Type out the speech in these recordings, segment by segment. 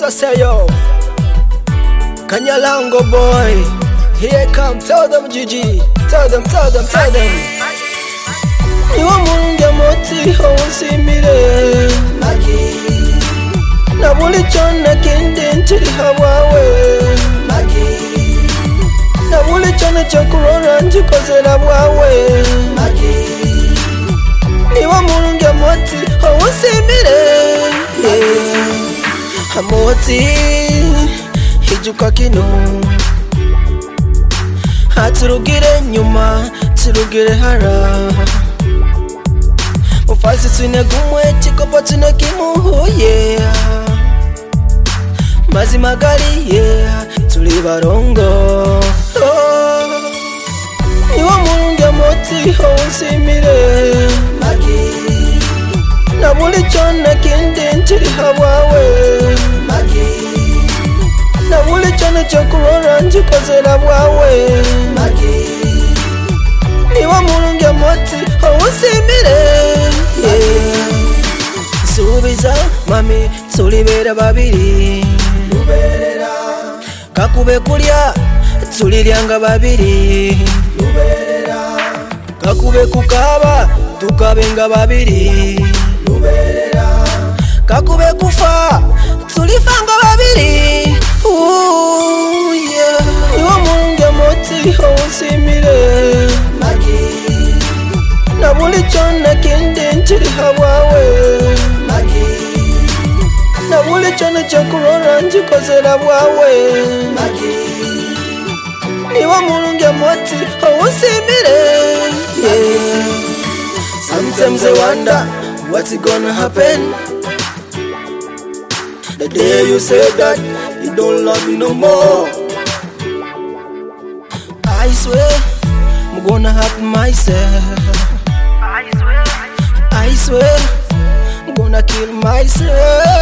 say yo, Kanyalango boy, here come, tell them Gigi, tell them. Niwa munge moti hausimire na buli chona kindi nchiri hawawe na buli chona chakurora nchikozela bwawe niwa munge moti hausimire Hamoti hijuka kino haturugire nyuma turugire hara Mufasi tune gumwe chikopo tune kimuhuye Mazima gali yeah tuli barongo Niwa mulunge moti hausimire na buli chona kindi nchiri hawawe na buli chona chakurora nchikozela bwawe niwa mulunge moti hausimire Subiza mami tulibera babiri kakube kulya tulilyanga babiri kakube kukaba tukabenga babiri kakube kufa tulifanga babiri niwa mulunge moti hausimire na buli chona kindi nchiri hawawe na buli chona chakurora nchikozela bwawe niwa mulunge moti hausimire Sometimes I wonder what's gonna happen the day you say that you don't love me no more. I swear I'm gonna hurt myself. I swear I'm gonna kill myself.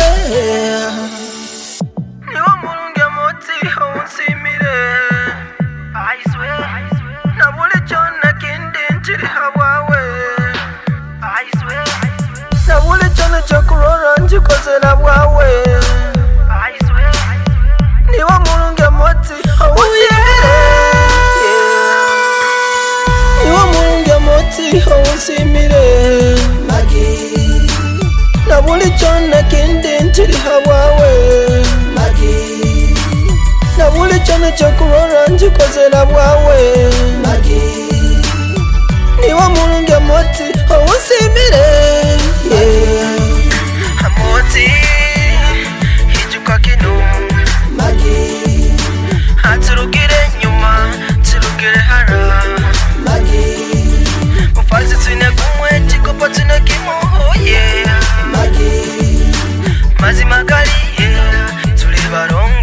Niwa mulunge moti hausimire I swear na buli chona kindi nchiri hawawe I swear na buli chona chakurora nchikozela bwawe I swear niwa mulunge moti hausimire niwa mulunge moti hausimire na buli chona kindi nchiri hawawe na buli chona chakurora nchikozela bwawe niwa mulunge moti hausimire Hamoti hijuka kino haturugire nyuma turugire hara Mufasi tune gumwe chikopo tune kimuhuye Mazima gali yeah tuli barongo